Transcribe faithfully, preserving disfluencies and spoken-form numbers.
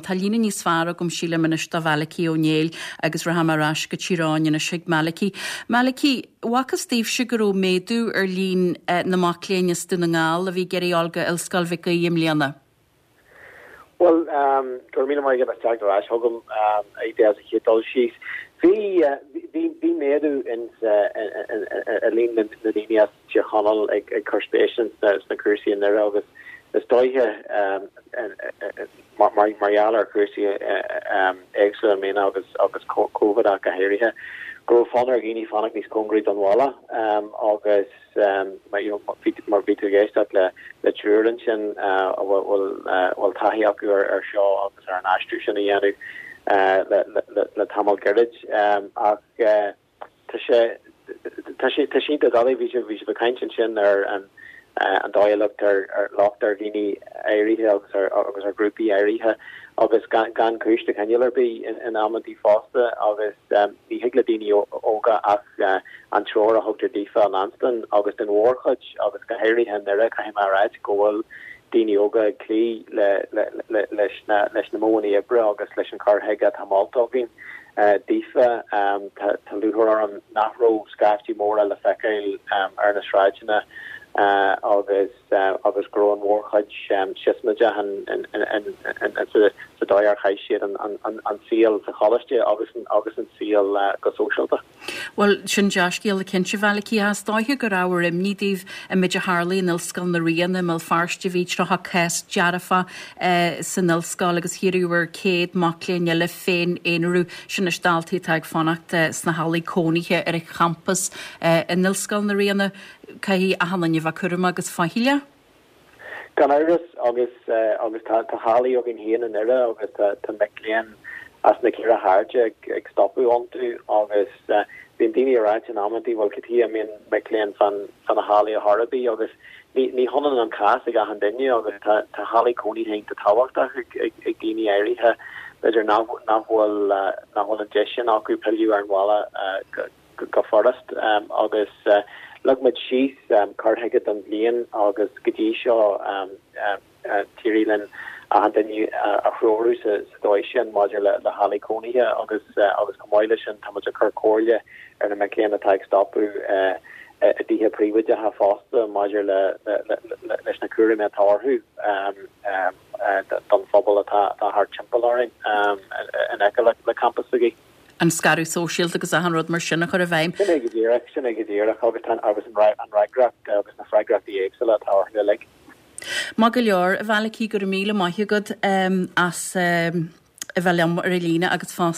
tá lína níos fearr gom síle minister Malachi O'Neill agus rahamarás go tíráin na sig Malachi. Malachi, wachas Steve Sugaró méadú ar lín na macléine duna ngáil a bhí geirí alga ilscal vica íam liana? Well, um, Gormina mai get a tag to Ash Hogum, um, eight days a hit all sheets. The, uh, the, the medu in, uh, a lean in the lineas, Chihonal, a curspation, there's the Cursi in there, August, the Stoya, um, and, uh, Mariala, Cursi, um, Exo, and Main August, August, COVID, Akaheria, Grow Fonner, Guinea, Phonic, Nis Congri, Donwala, um, August, um, you know, more bit guest at the, the Church, and, uh, will, uh, will Tahiaku or Shaw, August, or an Ashtush, and Yanu. Uh, le le le Tamil garage um ach tashe tashe tashe the dolly vision vision the kind chin or and uh, and I looked er er locked er gini area or or or groupie area August gan gan kush the canular be in in Amity Foster August um the higladini oga ach an chora hokter difa and Anston August in Warhutch August Harry and the Kahimaraj goal Dini yoga clee le le le leshna leshna moni ebra agus leshan car hega tamaltogin uh difa um taluhoram nahro scafty mora la fekel um Ernest Rajana uh agus uh agus grown war hudge um shismaja and and and and and so the dayar khayshir and and and seal the college agus agus and seal uh, go social. Well, sin Jashkiel the Kinche Valaki has daihe go hour im nidiv and Midja Harley and Ilskal Narian and Milfarstevich Raha Kest Jarafa uh Sinilskal agus hiru were Kate Macklin Yelle Fein Enru Shinistalti tag Fonacht Snahali Coney here Eric Campus uh in Ilskal Narian Kai Ahalan Yavakurma agus Fahila. Ganairis August uh August Tahali ogin here and there August to Macklin as Nakira Harja Stopu onto August uh Bindini Arach and Amity will Katia I mean McLean fan fan Hali Harabi August ni ni honan an cast ga handini August to Hali Coney hang to Tawakta Guinea area but are now now will uh now will addition I'll tell you and Walla uh go forest um August uh look with sheath um card Higgett and Leon August Gadisha um uh Tyrillin and then you a Florus situation modular the Hali Coney here August August Comoilish and Thomas Kirkorlia and a McLean attack stop uh a diha privilege have foster modular the Nakuri Metarhu um um done fobble at the hard chimpalarin um and echo the campus again. And Scaru social because a hundred Marshina could have aim. I was in right and right graph I was in a fragrant the apes a lot or the leg. Magalior, Valaki gur míle maithigad um, as um, Evalam Relina agus fast